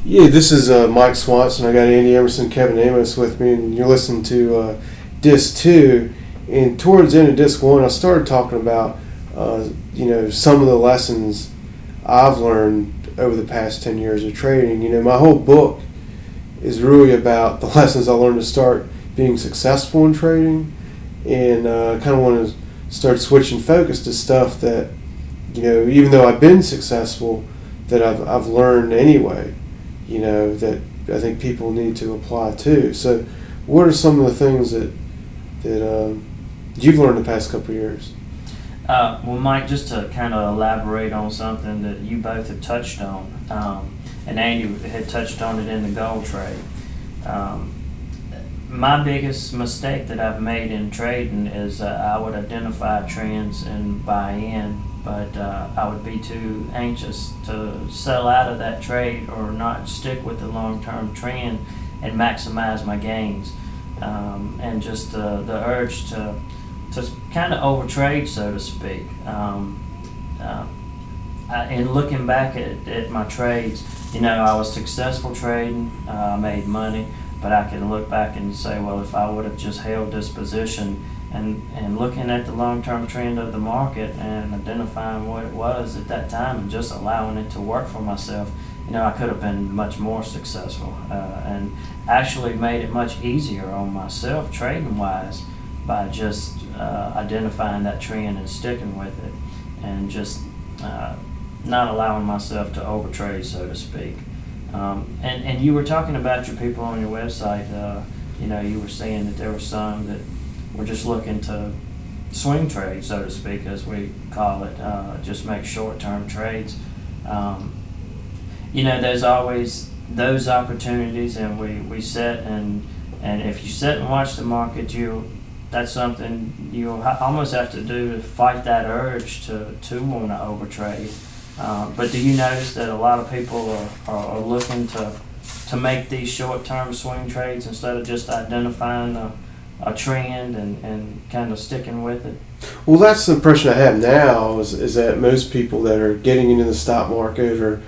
Yeah, this is Mike Swanson. I got Andy Emerson, Kevin Amos with me, and you're listening to Disc 2. And towards the end of Disc 1, I started talking about, some of the lessons I've learned over the past 10 years of trading. My whole book is really about the lessons I learned to start being successful in trading, and kind of want to start switching focus to stuff that, even though I've been successful, that I've learned anyway. That I think people need to apply too. So, what are some of the things that you've learned the past couple of years? Well, Mike, just to kind of elaborate on something that you both have touched on, and Andy had touched on it in the gold trade. My biggest mistake that I've made in trading is I would identify trends and buy in, but I would be too anxious to sell out of that trade or not stick with the long-term trend and maximize my gains. And just the urge to kind of overtrade, so to speak. In looking back at my trades, I was successful trading, I made money, but I can look back and say, well, if I would have just held this position and looking at the long-term trend of the market and identifying what it was at that time and just allowing it to work for myself, I could have been much more successful and actually made it much easier on myself trading-wise by just identifying that trend and sticking with it and just not allowing myself to overtrade, so to speak. And you were talking about your people on your website. You were saying that there were some that were just looking to swing trade, so to speak, as we call it, just make short-term trades. There's always those opportunities, and we sit and if you sit and watch the market, that's something you almost have to do to fight that urge to want to overtrade. But do you notice that a lot of people are looking to make these short-term swing trades instead of just identifying a trend and kind of sticking with it? Well, that's the impression I have now is that most people that are getting into the stock market or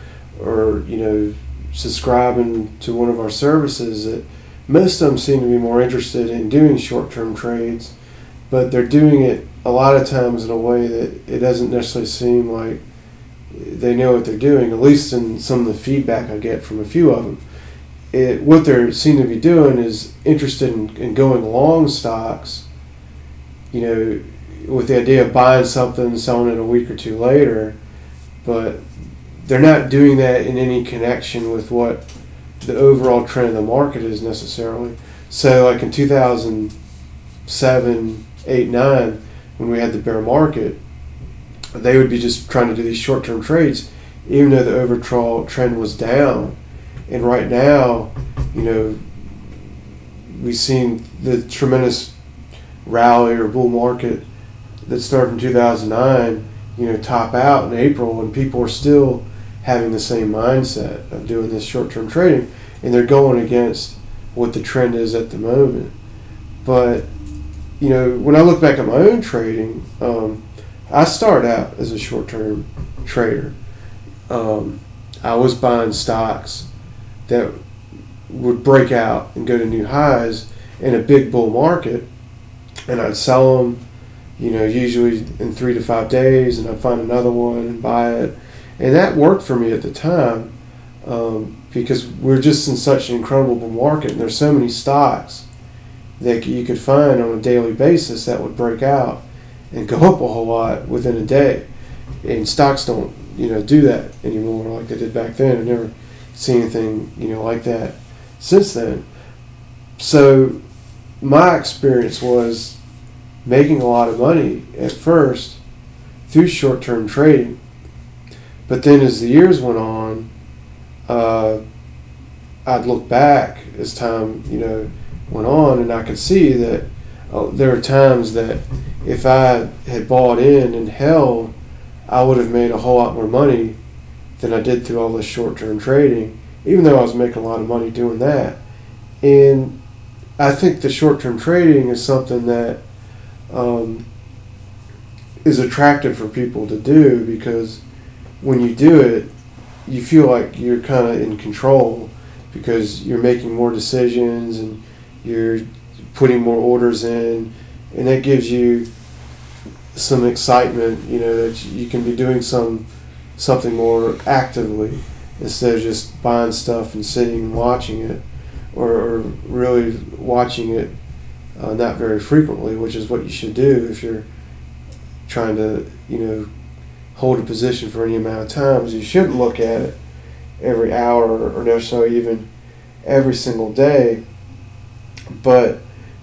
subscribing to one of our services, that most of them seem to be more interested in doing short-term trades, but they're doing it a lot of times in a way that it doesn't necessarily seem like they know what they're doing, at least in some of the feedback I get from a few of them. What they seem to be doing is interested in going long stocks, with the idea of buying something and selling it a week or two later, but they're not doing that in any connection with what the overall trend of the market is necessarily. So like in 2007, 8, 9, when we had the bear market, they would be just trying to do these short-term trades, even though the overall trend was down. And right now, we've seen the tremendous rally or bull market that started from 2009, top out in April, and people are still having the same mindset of doing this short-term trading, and they're going against what the trend is at the moment. But, when I look back at my own trading, I started out as a short-term trader. I was buying stocks that would break out and go to new highs in a big bull market, and I'd sell them, usually in 3 to 5 days, and I'd find another one and buy it. And that worked for me at the time because we're just in such an incredible bull market, and there's so many stocks that you could find on a daily basis that would break out and go up a whole lot within a day. And stocks don't, do that anymore like they did back then. I've never seen anything, like that since then. So my experience was making a lot of money at first through short-term trading. But then as the years went on, I'd look back as time, went on, and I could see that there were times that if I had bought in and held, I would have made a whole lot more money than I did through all this short-term trading, even though I was making a lot of money doing that. And I think the short-term trading is something that is attractive for people to do, because when you do it, you feel like you're kind of in control because you're making more decisions and you're putting more orders in, and that gives you some excitement, that you can be doing something more actively instead of just buying stuff and sitting and watching it, or really watching it not very frequently, which is what you should do if you're trying to, hold a position for any amount of time. You shouldn't look at it every hour or necessarily even every single day. But,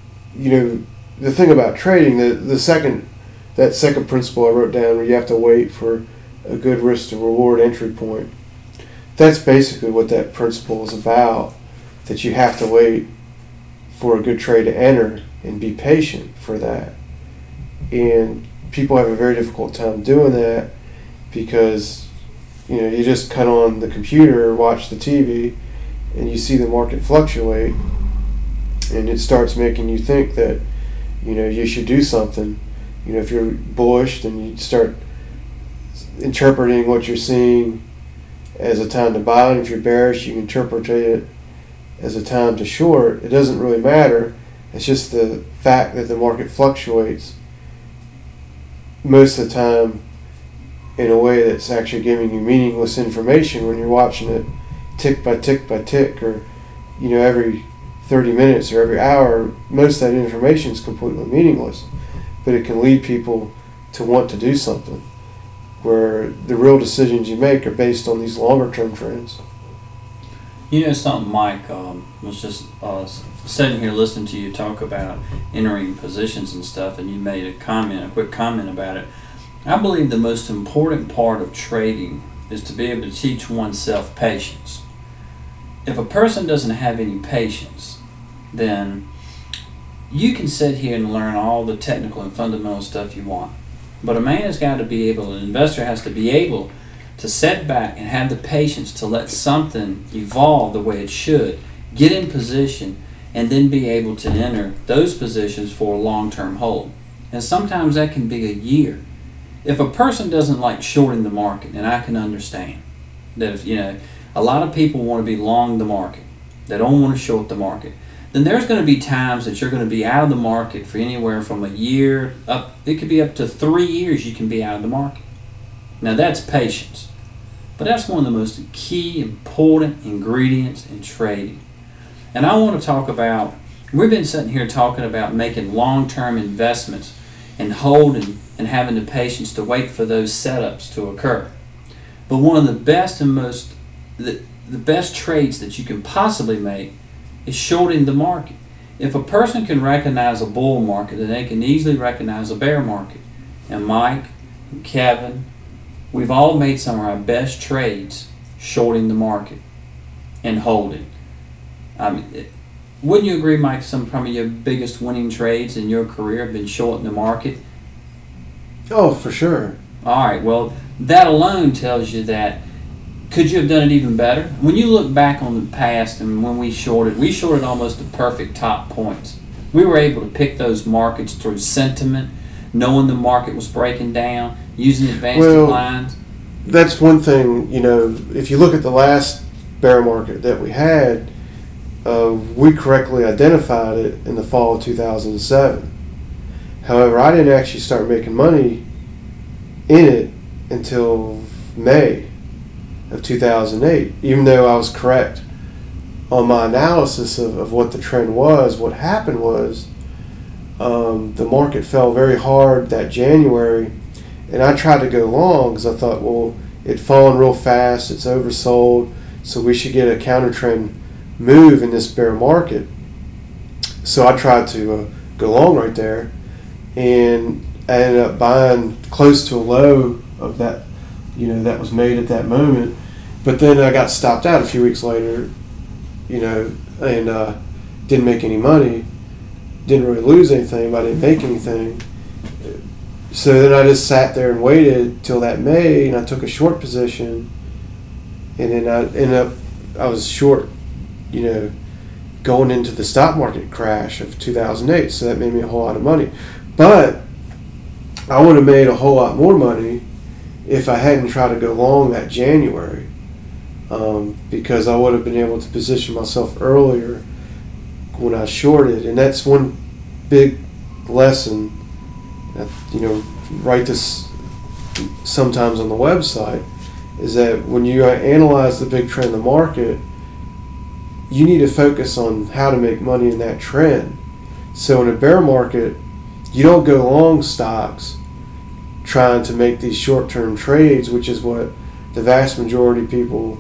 the thing about trading, that second principle I wrote down, where you have to wait for a good risk to reward entry point, that's basically what that principle is about, that you have to wait for a good trade to enter and be patient for that. And people have a very difficult time doing that because, you just cut on the computer or watch the TV and you see the market fluctuate, and it starts making you think that, you should do something. If you're bullish, then you start interpreting what you're seeing as a time to buy, and if you're bearish, you interpret it as a time to short. It doesn't really matter. It's just the fact that the market fluctuates most of the time in a way that's actually giving you meaningless information when you're watching it tick by tick by tick, or every 30 minutes or every hour. Most of that information is completely meaningless, but it can lead people to want to do something, where the real decisions you make are based on these longer term trends. Something, Mike, was just sitting here listening to you talk about entering positions and stuff, and you made a quick comment about it. I believe the most important part of trading is to be able to teach oneself patience. If a person doesn't have any patience, then you can sit here and learn all the technical and fundamental stuff you want. But a man has got to be able, an investor has to be able to sit back and have the patience to let something evolve the way it should, get in position, and then be able to enter those positions for a long-term hold. And sometimes that can be a year. If a person doesn't like shorting the market, and I can understand that if, a lot of people want to be long the market, they don't want to short the market, then there's going to be times that you're going to be out of the market for anywhere from a year up, it could be up to 3 years you can be out of the market. Now that's patience. But that's one of the most key, important ingredients in trading. And I want to talk about, we've been sitting here talking about making long-term investments and holding and having the patience to wait for those setups to occur. But one of the best and the best trades that you can possibly make is shorting the market. If a person can recognize a bull market, then they can easily recognize a bear market. And Mike and Kevin, we've all made some of our best trades shorting the market and holding. Wouldn't you agree, Mike, some probably your biggest winning trades in your career have been shorting the market? Oh, for sure. All right, well, that alone tells you that could you have done it even better? When you look back on the past and when we shorted almost the perfect top points. We were able to pick those markets through sentiment, knowing the market was breaking down, using advanced declines. That's one thing, if you look at the last bear market that we had, we correctly identified it in the fall of 2007. However, I didn't actually start making money in it until May of 2008, even though I was correct on my analysis of what the trend was. What happened was the market fell very hard that January, and I tried to go long because I thought, well, it'd fallen real fast, it's oversold, so we should get a counter trend move in this bear market. So I tried to go long right there, and I ended up buying close to a low of that, that was made at that moment. But then I got stopped out a few weeks later, and didn't make any money. Didn't really lose anything, but I didn't make anything. So then I just sat there and waited till that May, and I took a short position, and then I was short, going into the stock market crash of 2008. So that made me a whole lot of money. But I would have made a whole lot more money if I hadn't tried to go long that January. because I would have been able to position myself earlier when I shorted. And that's one big lesson. Write this sometimes on the website, is that when you analyze the big trend in the market, you need to focus on how to make money in that trend. So in a bear market, you don't go long stocks trying to make these short-term trades, which is what the vast majority of people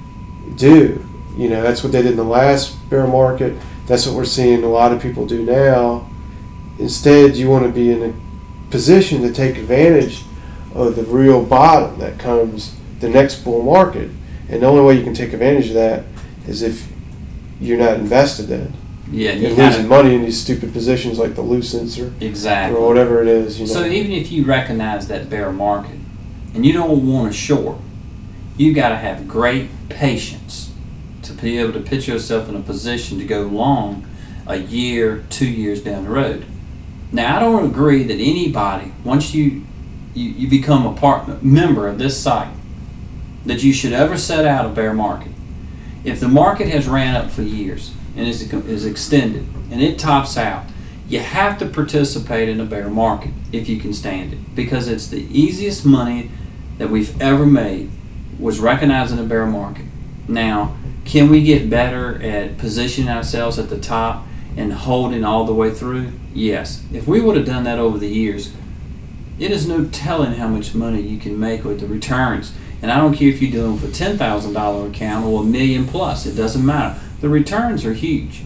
do. That's what they did in the last bear market. That's what we're seeing a lot of people do now. Instead, you want to be in a position to take advantage of the real bottom that comes the next bull market. And the only way you can take advantage of that is if you're not invested in. Yeah, and losing money in these stupid positions like the Lucents or whatever it is. So even if you recognize that bear market and you don't want to short, you got to have great patience to be able to put yourself in a position to go long a year, 2 years down the road. Now, I don't agree that anybody, once you become a member of this site, that you should ever set out a bear market. If the market has ran up for years and is extended and it tops out, you have to participate in a bear market if you can stand it, because it's the easiest money that we've ever made was recognizing a bear market. Now, can we get better at positioning ourselves at the top and holding all the way through? Yes. If we would have done that over the years, it is no telling how much money you can make with the returns. And I don't care if you're doing for $10,000 account or $1 million plus, it doesn't matter. The returns are huge.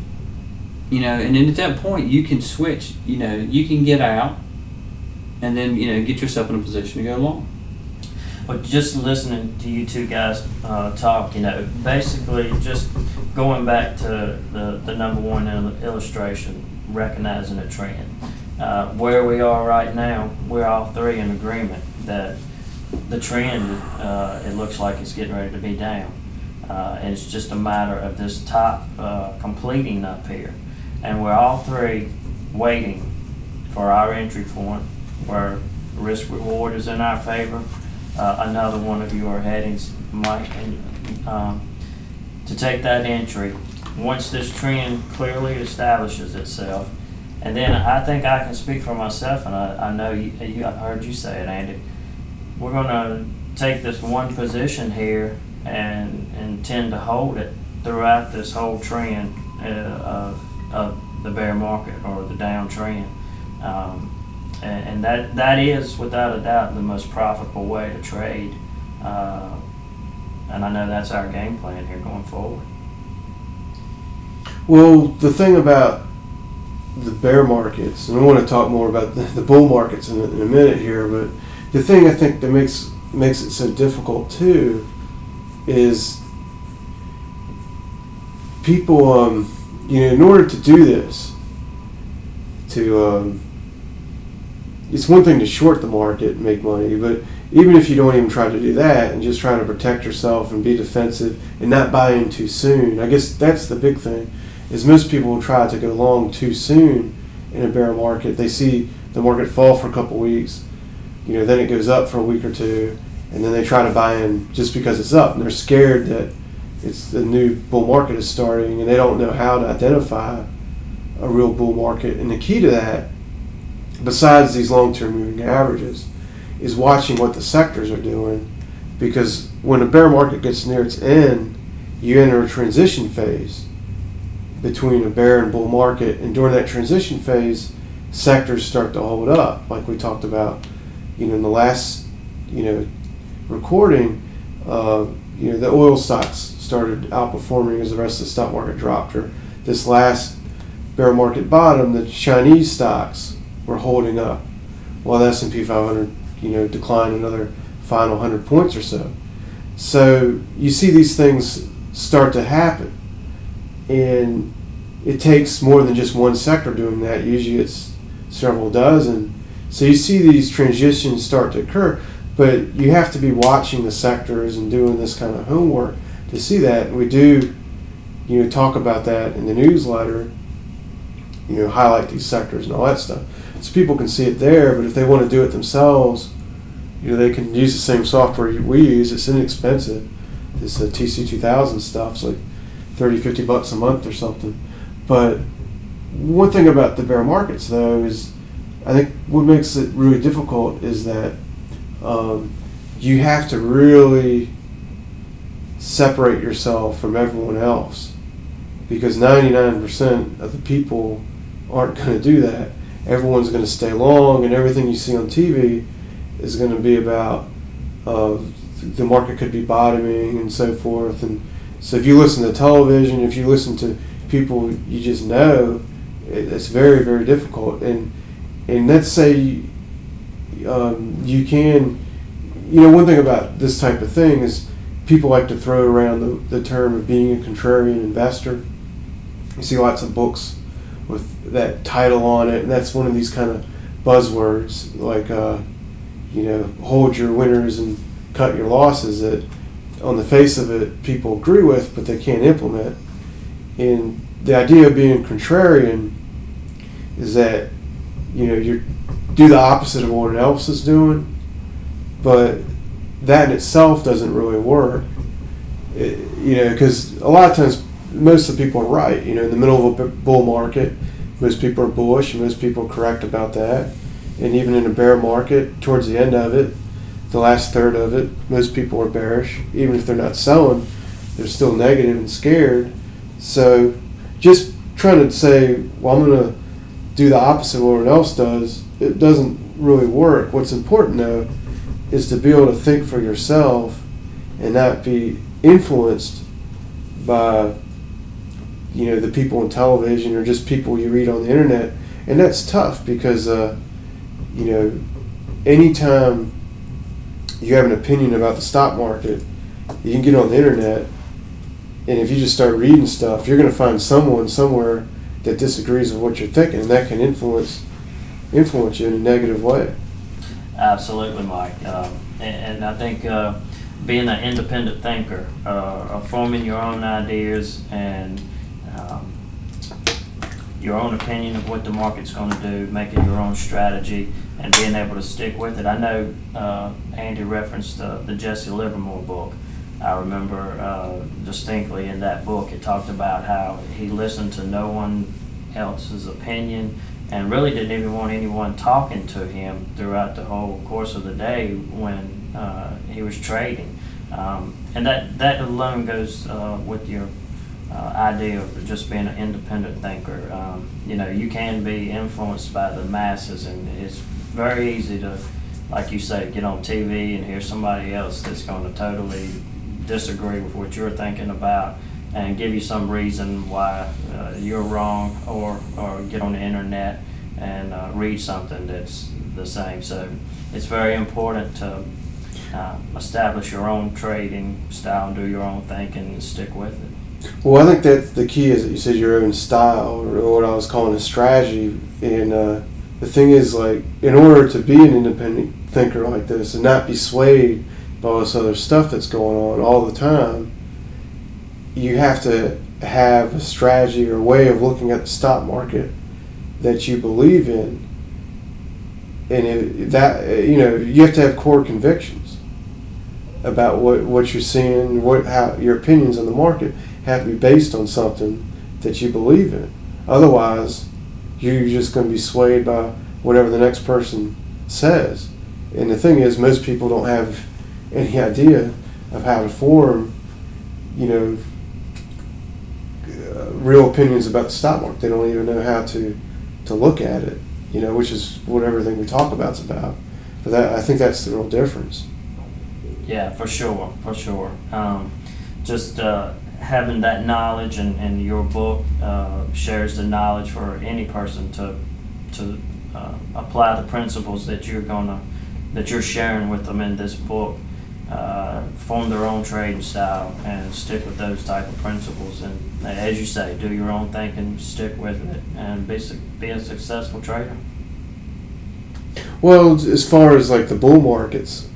And then at that point you can switch, you can get out and then, get yourself in a position to go long. But just listening to you two guys talk, basically just going back to the number one illustration, recognizing a trend. Where we are right now, we're all three in agreement that the trend, it looks like it's getting ready to be down. And it's just a matter of this top completing up here. And we're all three waiting for our entry point where risk reward is in our favor. Another one of you are headings, Mike, to take that entry once this trend clearly establishes itself. And then I think I can speak for myself, and I know I've heard you say it, Andy. We're going to take this one position here and tend to hold it throughout this whole trend of the bear market or the downtrend. And that is, without a doubt, the most profitable way to trade. And I know that's our game plan here going forward. Well, the thing about the bear markets, and I want to talk more about the bull markets in a minute here, but the thing I think that makes it so difficult too is people, in order to do this, it's one thing to short the market and make money, but even if you don't even try to do that and just trying to protect yourself and be defensive and not buy in too soon, I guess that's the big thing, is most people will try to go long too soon in a bear market. They see the market fall for a couple weeks, then it goes up for a week or two, and then they try to buy in just because it's up, and they're scared that it's the new bull market is starting, and they don't know how to identify a real bull market. And the key to that, besides these long-term moving averages, is watching what the sectors are doing, because when a bear market gets near its end, you enter a transition phase between a bear and bull market, and during that transition phase, sectors start to hold up, like we talked about, in the last, recording. The oil stocks started outperforming as the rest of the stock market dropped. Or this last bear market bottom, the Chinese stocks were holding up, while the S&P 500, declined another final 100 points or so. So you see these things start to happen, and it takes more than just one sector doing that. Usually it's several dozen. So you see these transitions start to occur, but you have to be watching the sectors and doing this kind of homework to see that. We do, talk about that in the newsletter, highlight these sectors and all that stuff. So people can see it there, but if they want to do it themselves, they can use the same software we use. It's inexpensive. this TC2000 stuff. It's like $30-50 a month or something. But one thing about the bear markets, though, is I think what makes it really difficult is that you have to really separate yourself from everyone else, because 99% of the people aren't going to do that. Everyone's going to stay long, and everything you see on TV is going to be about the market could be bottoming and so forth. And so if you listen to television, if you listen to people you just know, it's very, very difficult. And let's say you can, one thing about this type of thing is people like to throw around the term of being a contrarian investor. You see lots of books with that title on it, and that's one of these kind of buzzwords like hold your winners and cut your losses, that on the face of it people agree with but they can't implement. And the idea of being a contrarian is that you do the opposite of what else is doing, but that in itself doesn't really work. Because a lot of times most of the people are right. In the middle of a bull market, most people are bullish and most people are correct about that. And even in a bear market, towards the end of it, the last third of it, most people are bearish. Even if they're not selling, they're still negative and scared. So just trying to say, well, I'm going to do the opposite of what everyone else does, it doesn't really work. What's important, though, is to be able to think for yourself and not be influenced by the people on television or just people you read on the internet. And that's tough because anytime you have an opinion about the stock market, you can get on the internet, and if you just start reading stuff, you're going to find someone somewhere that disagrees with what you're thinking, and that can influence you in a negative way. Absolutely, Mike. And I think being an independent thinker, forming your own ideas and your own opinion of what the market's going to do, making your own strategy, and being able to stick with it. I know Andy referenced the Jesse Livermore book. I remember distinctly in that book it talked about how he listened to no one else's opinion and really didn't even want anyone talking to him throughout the whole course of the day when he was trading. And that alone goes with your idea of just being an independent thinker. You can be influenced by the masses, and it's very easy to, like you say, get on TV and hear somebody else that's going to totally disagree with what you're thinking about and give you some reason why you're wrong, or get on the internet and read something that's the same. So it's very important to establish your own trading style and do your own thinking and stick with it. Well, I think that the key is that you said your own style, or what I was calling a strategy. And the thing is, like, in order to be an independent thinker like this and not be swayed by all this other stuff that's going on all the time, you have to have a strategy or a way of looking at the stock market that you believe in. And you have to have core convictions about what you're seeing, how your opinions on the market have to be based on something that you believe in. Otherwise, you're just going to be swayed by whatever the next person says. And the thing is, most people don't have any idea of how to form, real opinions about the stock market. They don't even know how to look at it, which is what everything we talk about is about. But I think that's the real difference. Yeah, for sure. Just having that knowledge, and your book shares the knowledge for any person to apply the principles that you're sharing with them in this book, form their own trading style and stick with those type of principles. And as you say, do your own thinking, stick with it, and be a successful trader. Well, as far as like the bull markets,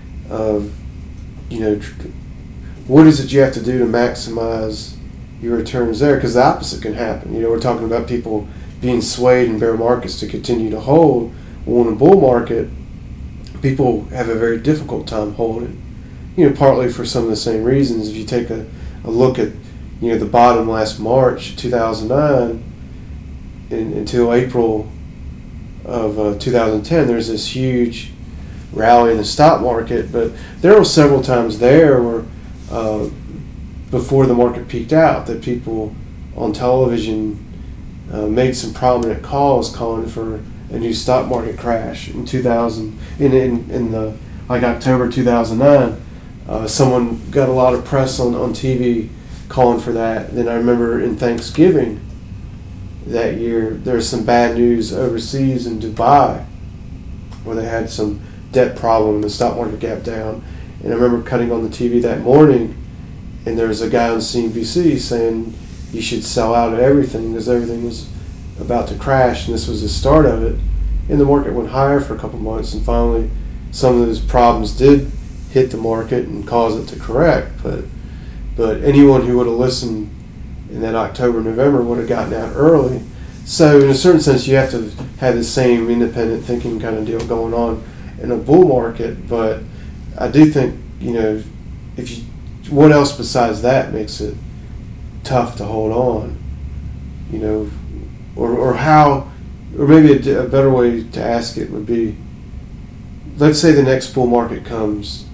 what is it you have to do to maximize your returns there? Because the opposite can happen. We're talking about people being swayed in bear markets to continue to hold. Well, in a bull market, people have a very difficult time holding partly for some of the same reasons. If you take a look at, the bottom last March 2009 until April of 2010, there's this huge rally in the stock market. But there were several times there where, before the market peaked out, that people on television made some prominent calls calling for a new stock market crash in 2000 in the October 2009. Someone got a lot of press on TV calling for that. Then I remember in Thanksgiving that year there was some bad news overseas in Dubai where they had some debt problem and the stock market gapped down. And I remember cutting on the TV that morning, and there was a guy on CNBC saying you should sell out of everything because everything was about to crash, and this was the start of it. And the market went higher for a couple months, and finally some of those problems did hit the market and cause it to correct. But anyone who would have listened in that October, November would have gotten out early. So in a certain sense, you have to have the same independent thinking kind of deal going on in a bull market. But I do think, what else besides that makes it tough to hold on, or how, or maybe a better way to ask it would be, let's say the next bull market comes.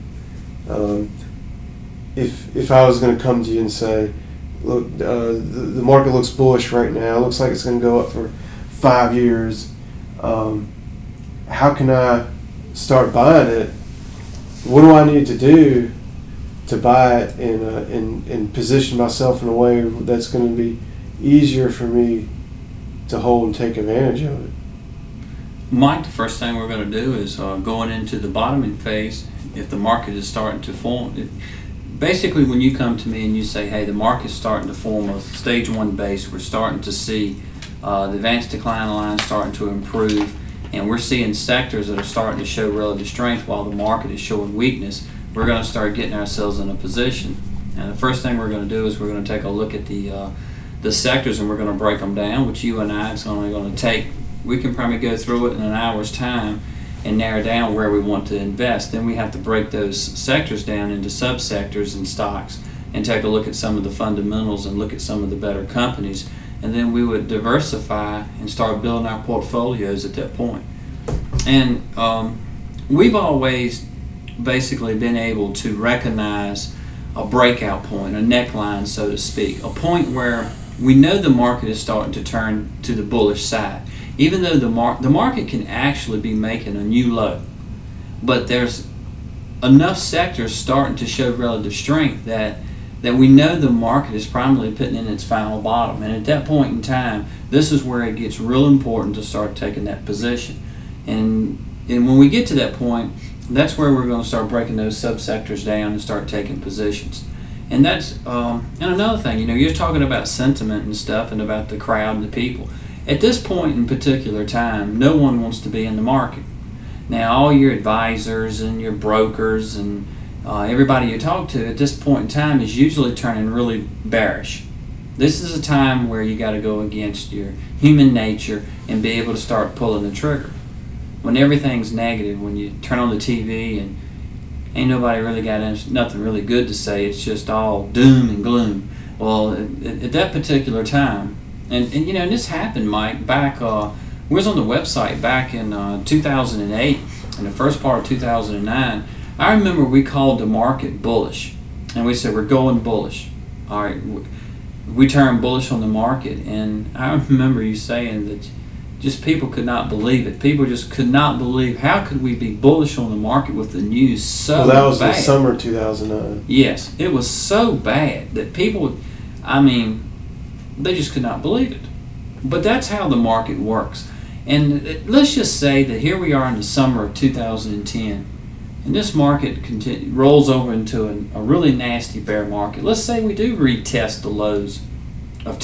If I was going to come to you and say, look, the market looks bullish right now, it looks like it's going to go up for 5 years, how can I start buying it? What do I need to do to buy it and position myself in a way that's going to be easier for me to hold and take advantage of it? Mike, the first thing we're going to do is going into the bottoming phase. If the market is starting to form, basically when you come to me and you say, hey, the market's starting to form a stage 1 base, we're starting to see the advanced decline line starting to improve, and we're seeing sectors that are starting to show relative strength while the market is showing weakness, we're going to start getting ourselves in a position. And the first thing we're going to do is we're going to take a look at the sectors, and we're going to break them down, which you and I, it's only going to take, we can probably go through it in an hour's time and narrow down where we want to invest. Then we have to break those sectors down into subsectors and stocks and take a look at some of the fundamentals and look at some of the better companies. And then we would diversify and start building our portfolios at that point. And we've always basically been able to recognize a breakout point, a neckline, so to speak, a point where we know the market is starting to turn to the bullish side. Even though the market can actually be making a new low, but there's enough sectors starting to show relative strength that we know the market is probably putting in its final bottom. And at that point in time, this is where it gets real important to start taking that position. And when we get to that point, that's where we're going to start breaking those subsectors down and start taking positions. And that's and another thing, you're talking about sentiment and stuff and about the crowd and the people. At this point in particular time, no one wants to be in the market. Now, all your advisors and your brokers and everybody you talk to at this point in time is usually turning really bearish. This is a time where you got to go against your human nature and be able to start pulling the trigger. When everything's negative, when you turn on the TV and ain't nobody really got nothing really good to say, it's just all doom and gloom. Well, at that particular time, and this happened, Mike, back, we was on the website back in 2008, in the first part of 2009. I remember we called the market bullish, and we said we're going bullish. All right, we turned bullish on the market, and I remember you saying that just people could not believe it. People just could not believe, how could we be bullish on the market with the news so bad? Well, that was the summer 2009. Yes, it was so bad that people, they just could not believe it. But that's how the market works. And let's just say that here we are in the summer of 2010, and this market rolls over into a really nasty bear market. Let's say we do retest the lows of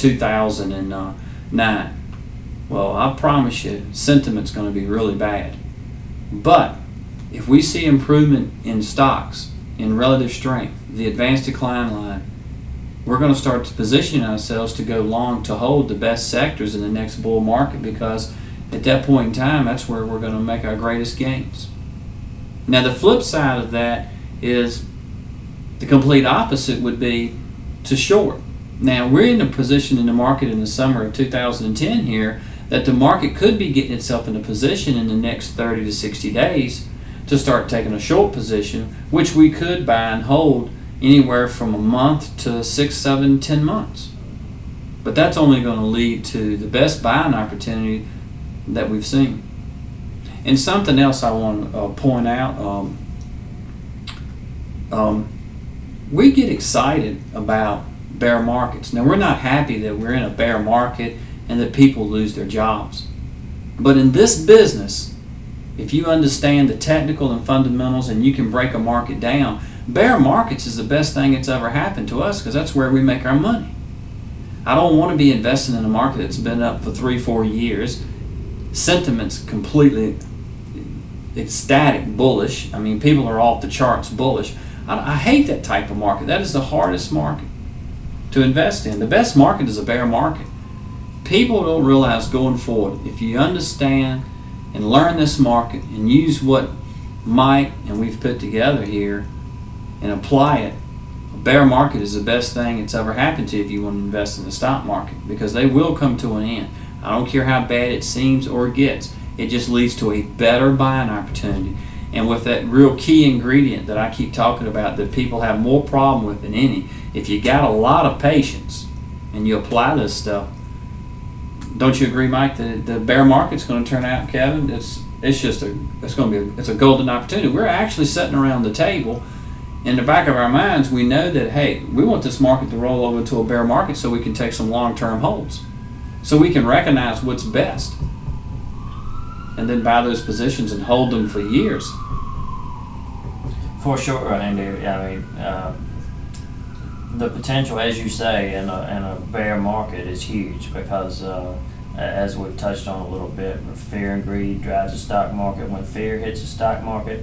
2009. Well, I promise you, sentiment's going to be really bad. But if we see improvement in stocks, in relative strength, the advanced decline line, we're going to start positioning ourselves to go long, to hold the best sectors in the next bull market, because at that point in time, that's where we're going to make our greatest gains. Now, the flip side of that is the complete opposite would be to short. Now, we're in a position in the market in the summer of 2010 here that the market could be getting itself in a position in the next 30 to 60 days to start taking a short position, which we could buy and hold anywhere from a month to 6, 7, 10 months. But that's only going to lead to the best buying opportunity that we've seen. And something else I want to point out, we get excited about bear markets. Now, we're not happy that we're in a bear market and that people lose their jobs. But in this business, if you understand the technical and fundamentals and you can break a market down, bear markets is the best thing that's ever happened to us because that's where we make our money. I don't want to be investing in a market that's been up for 3-4 years. Sentiment's completely ecstatic bullish. I mean, people are off the charts bullish. I hate that type of market. That is the hardest market to invest in. The best market is a bear market. People don't realize going forward, if you understand and learn this market and use what Mike and we've put together here and apply it, a bear market is the best thing that's ever happened to you if you want to invest in the stock market, because they will come to an end. I don't care how bad it seems or gets. It just leads to a better buying opportunity. And with that real key ingredient that I keep talking about that people have more problem with than any, if you got a lot of patience and you apply this stuff, don't you agree, Mike, that the bear market's going to turn out, Kevin? It's a golden opportunity. We're actually sitting around the table. In the back of our minds, we know that, hey, we want this market to roll over to a bear market so we can take some long-term holds, so we can recognize what's best, and then buy those positions and hold them for years. For sure, Andy. I mean, the potential, as you say, in a bear market is huge because, as we've touched on a little bit, fear and greed drives the stock market. When fear hits the stock market,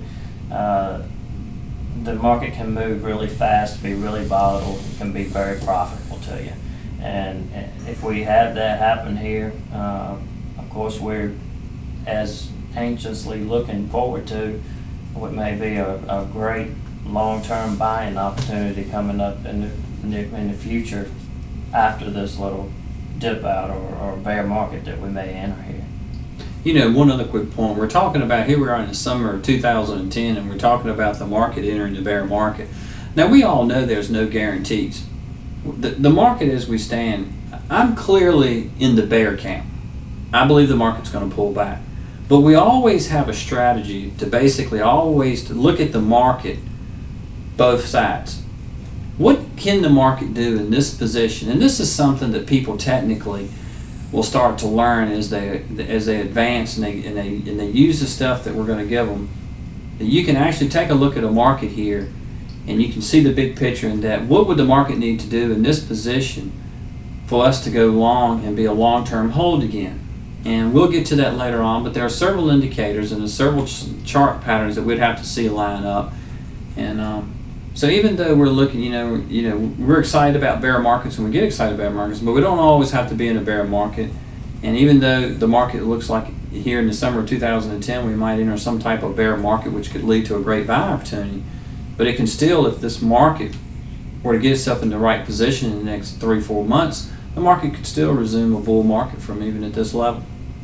the market can move really fast, be really volatile, can be very profitable to you. And if we have that happen here, of course, we're as anxiously looking forward to what may be a great long-term buying opportunity coming up in the future after this little dip out or bear market that we may enter here. You know, one other quick point. We're talking about, here we are in the summer of 2010, and we're talking about the market entering the bear market. Now, we all know there's no guarantees. The market as we stand, I'm clearly in the bear camp. I believe the market's going to pull back. But we always have a strategy to basically always to look at the market, both sides. What can the market do in this position? And this is something that people technically will start to learn as they advance and they use the stuff that we're going to give them. That you can actually take a look at a market here, and you can see the big picture in that. What would the market need to do in this position for us to go long and be a long-term hold again? And we'll get to that later on, but there are several indicators and there's several chart patterns that we'd have to see line up. And so even though we're looking, we're excited about bear markets and we get excited about markets, but we don't always have to be in a bear market. And even though the market looks like here in the summer of 2010, we might enter some type of bear market, which could lead to a great buy opportunity. But it can still, if this market were to get itself in the right position in the next 3-4 months, the market could still resume a bull market from even at this level.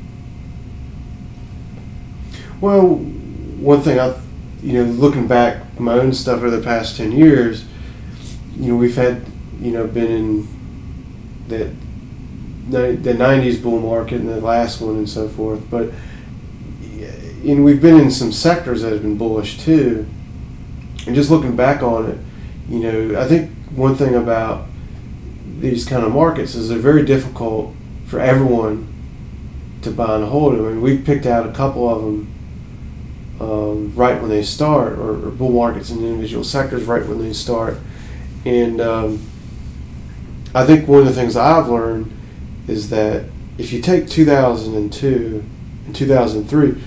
Well, one thing looking back my own stuff over the past 10 years, we've had, been in the 90s bull market and the last one and so forth, but we've been in some sectors that have been bullish too. And just looking back on it, I think one thing about these kind of markets is they're very difficult for everyone to buy and hold. I mean, we've picked out a couple of them right when they start, or bull markets in individual sectors right when they start. And I think one of the things I've learned is that if you take 2002 and 2003,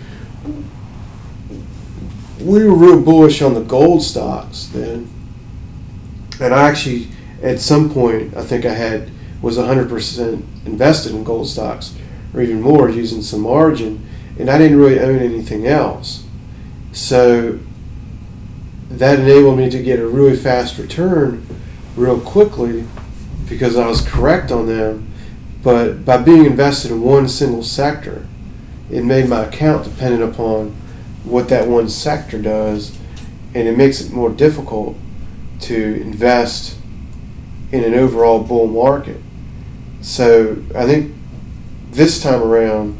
we were real bullish on the gold stocks then. And I actually, at some point, I think I was 100% invested in gold stocks, or even more, using some margin, and I didn't really own anything else. So that enabled me to get a really fast return real quickly because I was correct on them. But by being invested in one single sector, it made my account dependent upon what that one sector does, and it makes it more difficult to invest in an overall bull market. So I think this time around,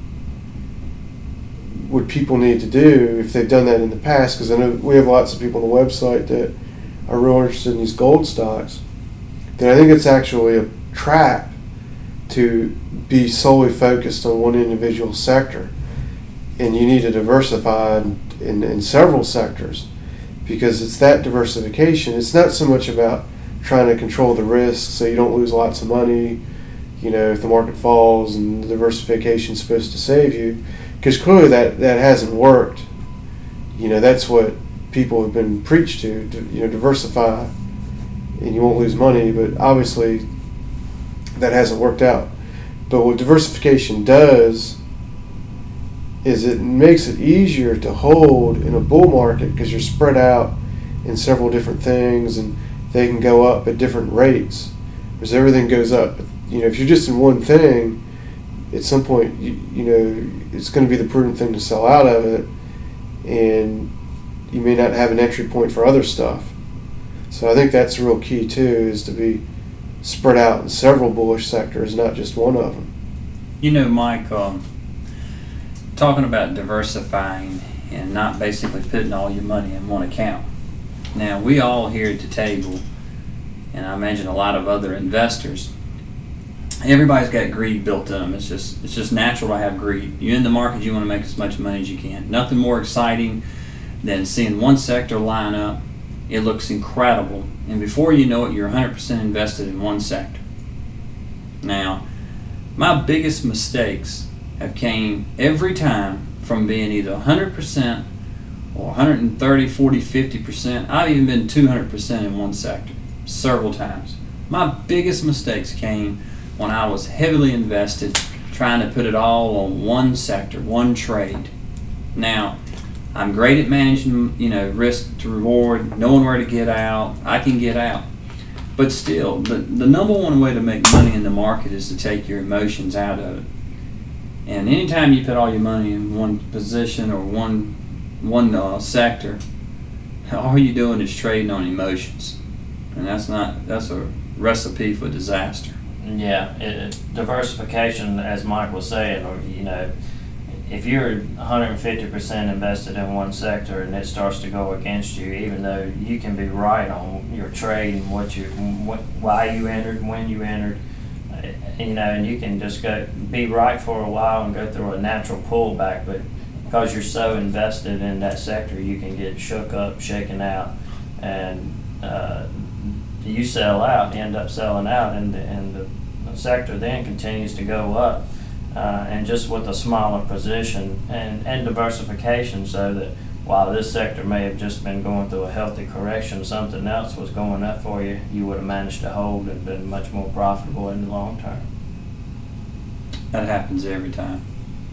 what people need to do, if they've done that in the past, because I know we have lots of people on the website that are real interested in these gold stocks, then I think it's actually a trap to be solely focused on one individual sector. And you need to diversify in several sectors, because it's that diversification. It's not so much about trying to control the risk so you don't lose lots of money, if the market falls, and the diversification is supposed to save you, because clearly that hasn't worked. That's what people have been preached to, diversify and you won't lose money, but obviously that hasn't worked out. But what diversification does is it makes it easier to hold in a bull market because you're spread out in several different things and they can go up at different rates. Because everything goes up. If you're just in one thing, at some point, it's going to be the prudent thing to sell out of it, and you may not have an entry point for other stuff. So I think that's the real key too, is to be spread out in several bullish sectors, not just one of them. Mike, talking about diversifying and not basically putting all your money in one account. Now, we all here at the table, and I imagine a lot of other investors, everybody's got greed built in them. It's just natural to have greed. You're in the market, you want to make as much money as you can. Nothing more exciting than seeing one sector line up. It looks incredible, and before you know it, you're 100% invested in one sector. Now, my biggest mistakes have came every time from being either 100% or 130, 40, 50%. I've even been 200% in one sector several times. My biggest mistakes came when I was heavily invested, trying to put it all on one sector, one trade. Now, I'm great at managing, risk to reward, knowing where to get out. I can get out. But still, the number one way to make money in the market is to take your emotions out of it. And anytime you put all your money in one position or one sector, all you're doing is trading on emotions. And that's a recipe for disaster. Yeah, diversification, as Mike was saying, or if you're 150% invested in one sector and it starts to go against you, even though you can be right on your trade and why you entered, when you entered, and you can just be right for a while and go through a natural pullback, but because you're so invested in that sector, you can get shook up, shaken out, and you sell out, end up selling out, and the sector then continues to go up, and just with a smaller position and diversification, so that while this sector may have just been going through a healthy correction, something else was going up for you, you would have managed to hold and been much more profitable in the long term. That happens every time.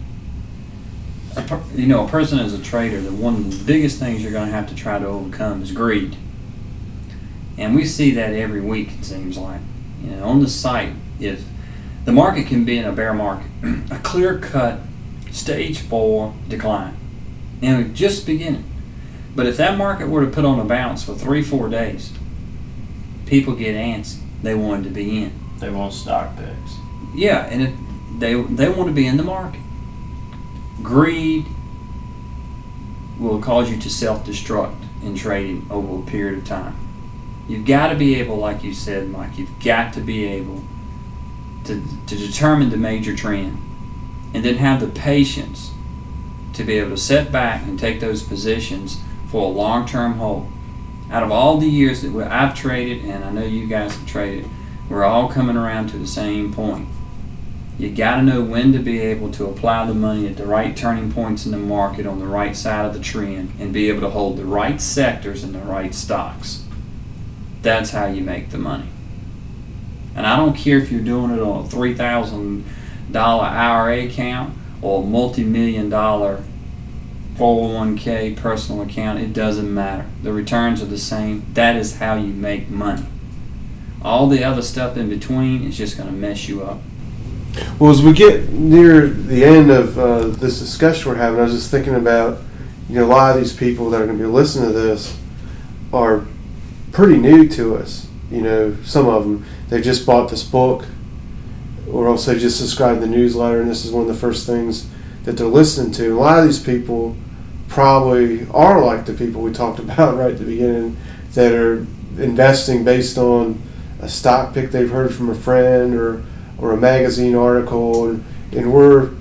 A person as a trader, one of the biggest things you're going to have to try to overcome is greed. And we see that every week, it seems like. On the site, if the market can be in a bear market, a clear-cut stage 4 decline, and we're just beginning. But if that market were to put on a bounce for 3-4 days, people get antsy. They wanted to be in. They want stock picks. Yeah, and they want to be in the market. Greed will cause you to self-destruct in trading over a period of time. You've got to be able, like you said, Mike, you've got to be able to determine the major trend and then have the patience to be able to sit back and take those positions for a long-term hold. Out of all the years that I've traded, and I know you guys have traded, we're all coming around to the same point. You got to know when to be able to apply the money at the right turning points in the market on the right side of the trend and be able to hold the right sectors and the right stocks. That's how you make the money. And I don't care if you're doing it on a $3,000 IRA account or a multi-million-dollar 401k, personal account, it doesn't matter. The returns are the same. That is how you make money. All the other stuff in between is just going to mess you up. Well, as we get near the end of this discussion we're having, I was just thinking about, a lot of these people that are going to be listening to this are pretty new to us. Some of them, they just bought this book, or else they just subscribed to the newsletter, and this is one of the first things that they're listening to. A lot of these people probably are like the people we talked about right at the beginning, that are investing based on a stock pick they've heard from a friend or a magazine article, and we're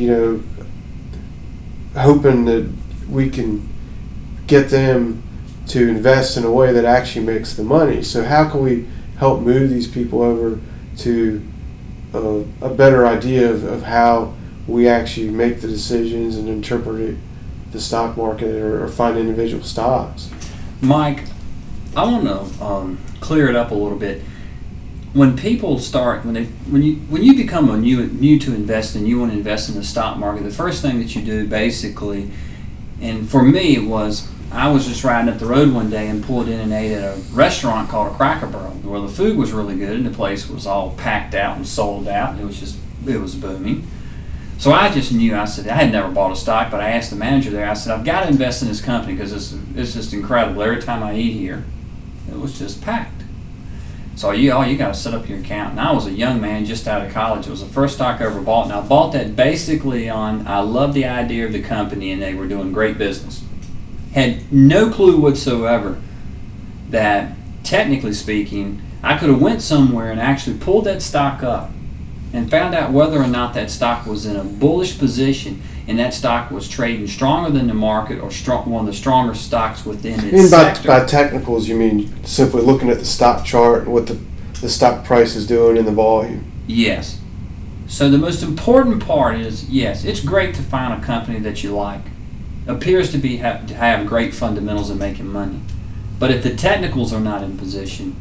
hoping that we can get them to invest in a way that actually makes the money. So how can we help move these people over to a better idea of how we actually make the decisions and interpret the stock market or find individual stocks? Mike, I want to clear it up a little bit. When people start, when you become a new to investing, you want to invest in the stock market, the first thing that you do basically, and for me it was, I was just riding up the road one day and pulled in and ate at a restaurant called a Cracker Barrel, where the food was really good and the place was all packed out and sold out. It was booming. So I just knew, I said, I had never bought a stock, but I asked the manager there, I said, I've got to invest in this company because it's just incredible. Every time I eat here, it was just packed. So you got to set up your account. And I was a young man just out of college. It was the first stock I ever bought, and I bought that basically on, I loved the idea of the company and they were doing great business. Had no clue whatsoever that, technically speaking, I could have went somewhere and actually pulled that stock up and found out whether or not that stock was in a bullish position and that stock was trading stronger than the market or one of the stronger stocks within its sector. By technicals, you mean simply looking at the stock chart and what the stock price is doing in the volume? Yes. So the most important part is, yes, it's great to find a company that you like. Appears to have great fundamentals and making money. But if the technicals are not in position,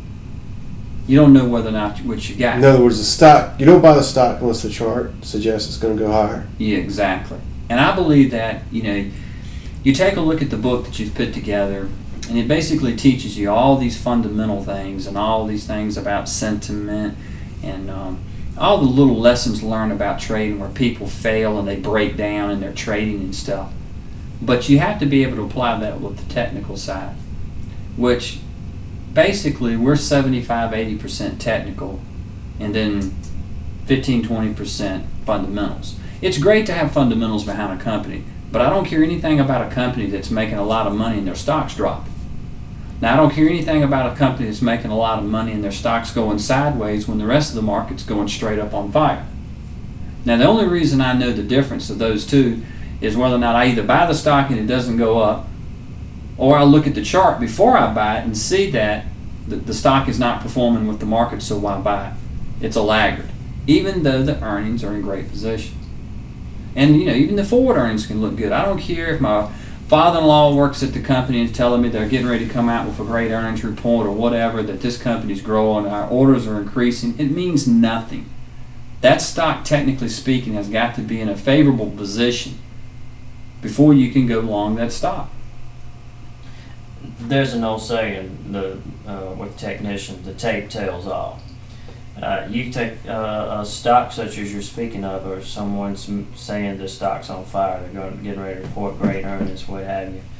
you don't know whether or not what you got. In other words, the stock, you don't buy the stock unless the chart suggests it's going to go higher. Yeah, exactly. And I believe that, you take a look at the book that you've put together, and it basically teaches you all these fundamental things and all these things about sentiment and all the little lessons learned about trading where people fail and they break down in their trading and stuff. But you have to be able to apply that with the technical side, which basically we're 75-80% technical and then 15-20% fundamentals. It's great to have fundamentals behind a company, but I don't care anything about a company that's making a lot of money and their stocks dropping. Now, I don't care anything about a company that's making a lot of money and their stocks going sideways when the rest of the market's going straight up on fire. Now, the only reason I know the difference of those two is whether or not I either buy the stock and it doesn't go up, or I look at the chart before I buy it and see that the stock is not performing with the market, so why buy it? It's a laggard, even though the earnings are in great positions. And even the forward earnings can look good. I don't care if my father-in-law works at the company and is telling me they're getting ready to come out with a great earnings report or whatever, that this company's growing, our orders are increasing. It means nothing. That stock, technically speaking, has got to be in a favorable position before you can go long that stock. There's an old saying with technicians, the tape tells all. You take a stock such as you're speaking of, or someone's saying the stock's on fire, they're getting ready to report great earnings, what have you.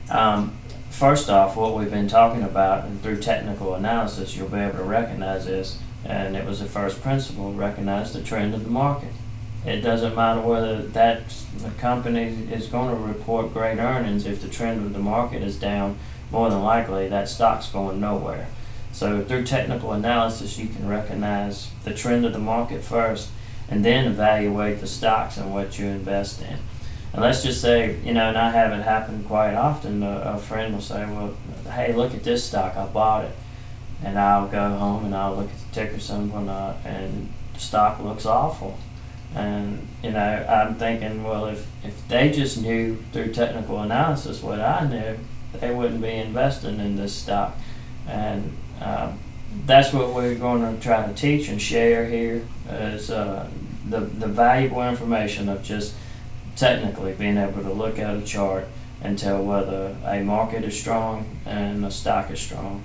First off, what we've been talking about, and through technical analysis, you'll be able to recognize this, and it was the first principle, recognize the trend of the market. It doesn't matter whether the company is going to report great earnings. If the trend of the market is down, more than likely that stock's going nowhere. So through technical analysis, you can recognize the trend of the market first, and then evaluate the stocks and what you invest in. And let's just say, and I have it happen quite often, a friend will say, well, hey, look at this stock, I bought it. And I'll go home and I'll look at the ticker symbol and the stock looks awful. And I'm thinking, well, if they just knew through technical analysis what I knew, they wouldn't be investing in this stock. And that's what we're going to try to teach and share here, is the valuable information of just technically being able to look at a chart and tell whether a market is strong and a stock is strong.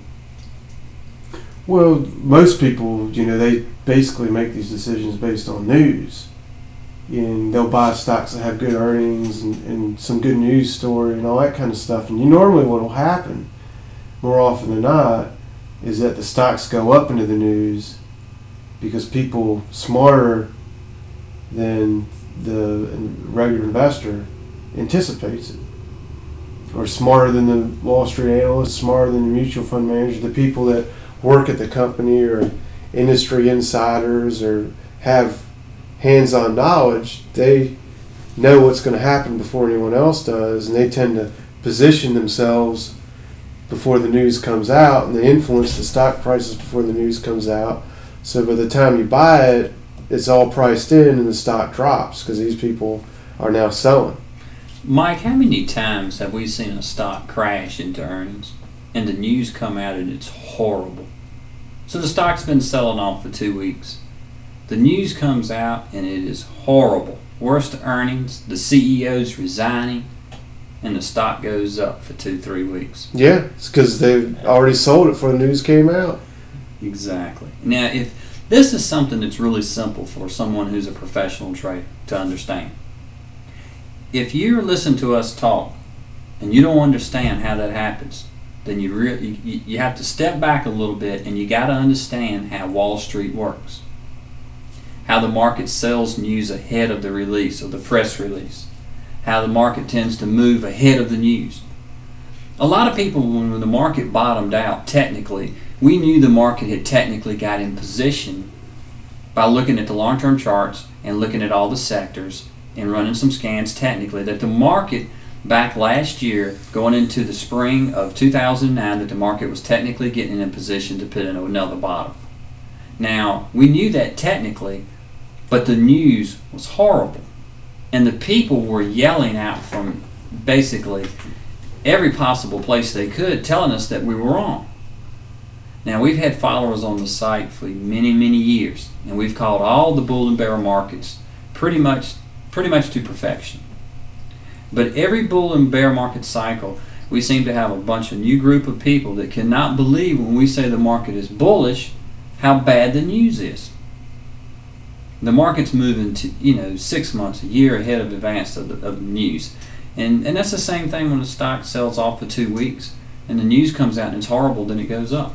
Well, most people, they basically make these decisions based on news. And they'll buy stocks that have good earnings and some good news story and all that kind of stuff. And normally what will happen, more often than not, is that the stocks go up into the news because people smarter than the regular investor anticipates it. Or smarter than the Wall Street analyst, smarter than the mutual fund manager, the people that work at the company or industry insiders or have hands-on knowledge. They know what's going to happen before anyone else does, and they tend to position themselves before the news comes out, and they influence the stock prices before the news comes out. So by the time you buy it, it's all priced in and the stock drops because these people are now selling. Mike, how many times have we seen a stock crash into earnings and the news come out and it's horrible? So the stock's been selling off for 2 weeks. The news comes out and it is horrible. Worst earnings, the CEO's resigning, and the stock goes up for 2-3 weeks. Yeah, it's because they've already sold it before the news came out. Exactly. Now, if this is something that's really simple for someone who's a professional trader to understand. If you listen to us talk and you don't understand how that happens, then you have to step back a little bit and you got to understand how Wall Street works. How the market sells news ahead of the release or the press release. How the market tends to move ahead of the news. A lot of people, when the market bottomed out, technically, we knew the market had technically got in position by looking at the long-term charts and looking at all the sectors and running some scans technically, that the market back last year, going into the spring of 2009, that the market was technically getting in position to put in another bottom. Now, we knew that technically, but the news was horrible. And the people were yelling out from basically every possible place they could, telling us that we were wrong. Now, we've had followers on the site for many, many years, and we've called all the bull and bear markets pretty much to perfection. But every bull and bear market cycle, we seem to have a bunch of new group of people that cannot believe when we say the market is bullish, how bad the news is. The market's moving to 6 months, a year ahead of advance of the news. And that's the same thing when the stock sells off for 2 weeks and the news comes out and it's horrible, then it goes up.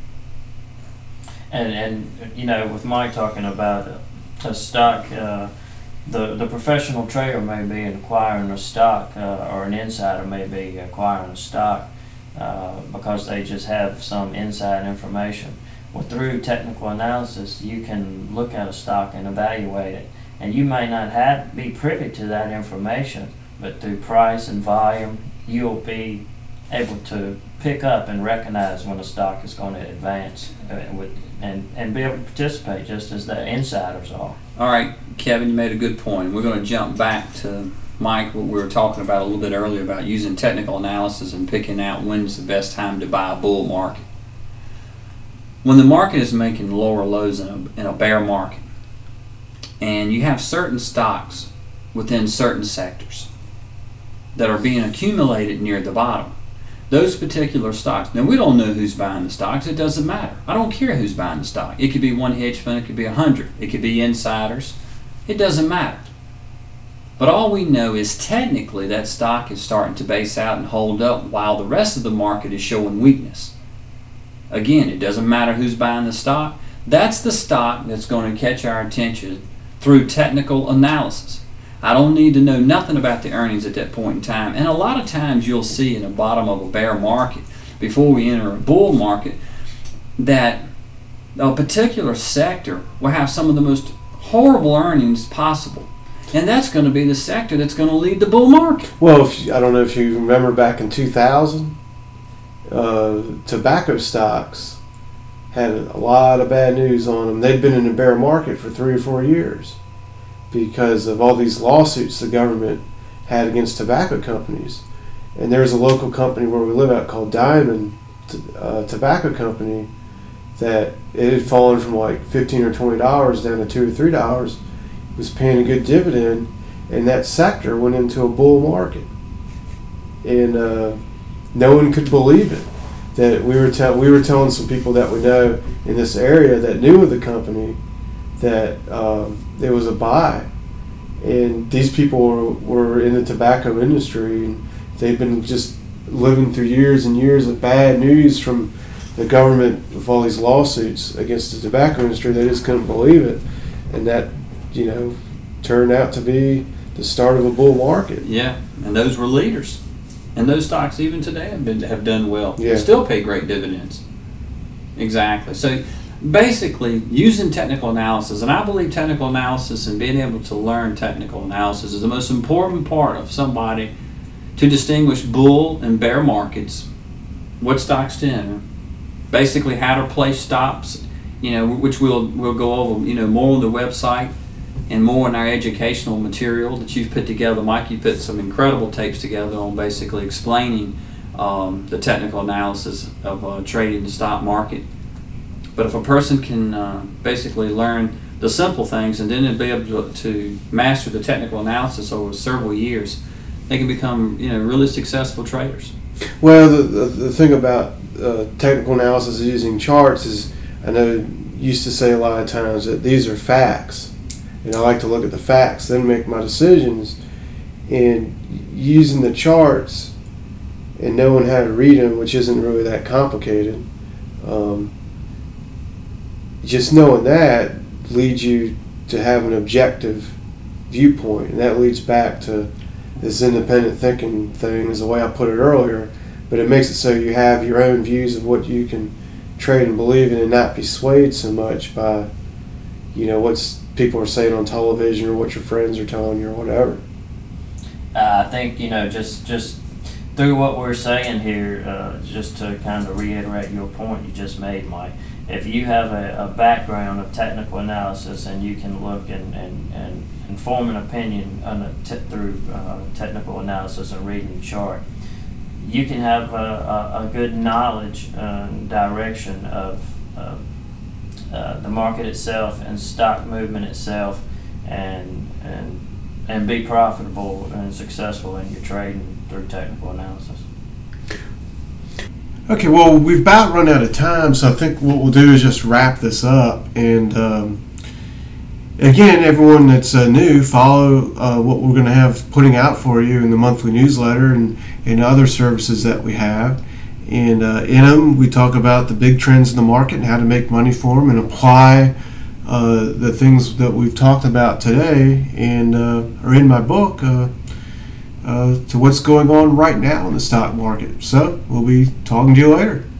And with Mike talking about a stock, the professional trader may be acquiring a stock, or an insider may be acquiring a stock because they just have some inside information. Well, through technical analysis, you can look at a stock and evaluate it, and you may not be privy to that information, but through price and volume, you'll be able to pick up and recognize when a stock is going to advance and be able to participate just as the insiders are. All right, Kevin, you made a good point. We're going to jump back to Mike, what we were talking about a little bit earlier about using technical analysis and picking out when's the best time to buy a bull market. When the market is making lower lows in a bear market, and you have certain stocks within certain sectors that are being accumulated near the bottom, those particular stocks, now we don't know who's buying the stocks, it doesn't matter. I don't care who's buying the stock. It could be one hedge fund, it could be 100, it could be insiders, it doesn't matter. But all we know is technically that stock is starting to base out and hold up while the rest of the market is showing weakness. Again, it doesn't matter who's buying the stock. That's the stock that's going to catch our attention through technical analysis. I don't need to know nothing about the earnings at that point in time. And a lot of times you'll see in the bottom of a bear market, before we enter a bull market, that a particular sector will have some of the most horrible earnings possible. And that's going to be the sector that's going to lead the bull market. Well, I don't know if you remember back in 2000, tobacco stocks had a lot of bad news on them. They'd been in a bear market for 3 or 4 years because of all these lawsuits the government had against tobacco companies. And there's a local company where we live at called Diamond Tobacco Company that it had fallen from like $15 or $20 down to $2 or $3. It was paying a good dividend, and that sector went into a bull market, and no one could believe it. That we were telling some people that we know in this area that knew of the company that it was a buy, and these people were in the tobacco industry, and they've been just living through years and years of bad news from the government of all these lawsuits against the tobacco industry. They just couldn't believe it, and that turned out to be the start of a bull market. Yeah, and those were leaders. And those stocks even today have done well. Yeah. Still pay great dividends. Exactly. So basically, using technical analysis, and I believe technical analysis and being able to learn technical analysis is the most important part of somebody to distinguish bull and bear markets, what stocks to enter, basically how to place stops, which we'll go over, more on the website and more in our educational material that you've put together. Mike, you put some incredible tapes together on basically explaining the technical analysis of trading the stock market. But if a person can basically learn the simple things and then be able to master the technical analysis over several years, they can become really successful traders. Well, the thing about technical analysis using charts is, I know you used to say a lot of times that these are facts. And I like to look at the facts, then make my decisions. And using the charts and knowing how to read them, which isn't really that complicated, just knowing that leads you to have an objective viewpoint. And that leads back to this independent thinking thing, is the way I put it earlier. But it makes it so you have your own views of what you can trade and believe in, and not be swayed so much by what's people are saying on television or what your friends are telling you or whatever. I think just through what we're saying here, just to kind of reiterate your point you just made, Mike. If you have a background of technical analysis and you can look and form an opinion through technical analysis and reading the chart, you can have a good knowledge and direction of the market itself and stock movement itself, and be profitable and successful in your trading through technical analysis. Okay, well, we've about run out of time, so I think what we'll do is just wrap this up. And again, everyone that's new, follow what we're going to have putting out for you in the monthly newsletter and other services that we have. And in them, we talk about the big trends in the market and how to make money for them and apply the things that we've talked about today and are in my book to what's going on right now in the stock market. So we'll be talking to you later.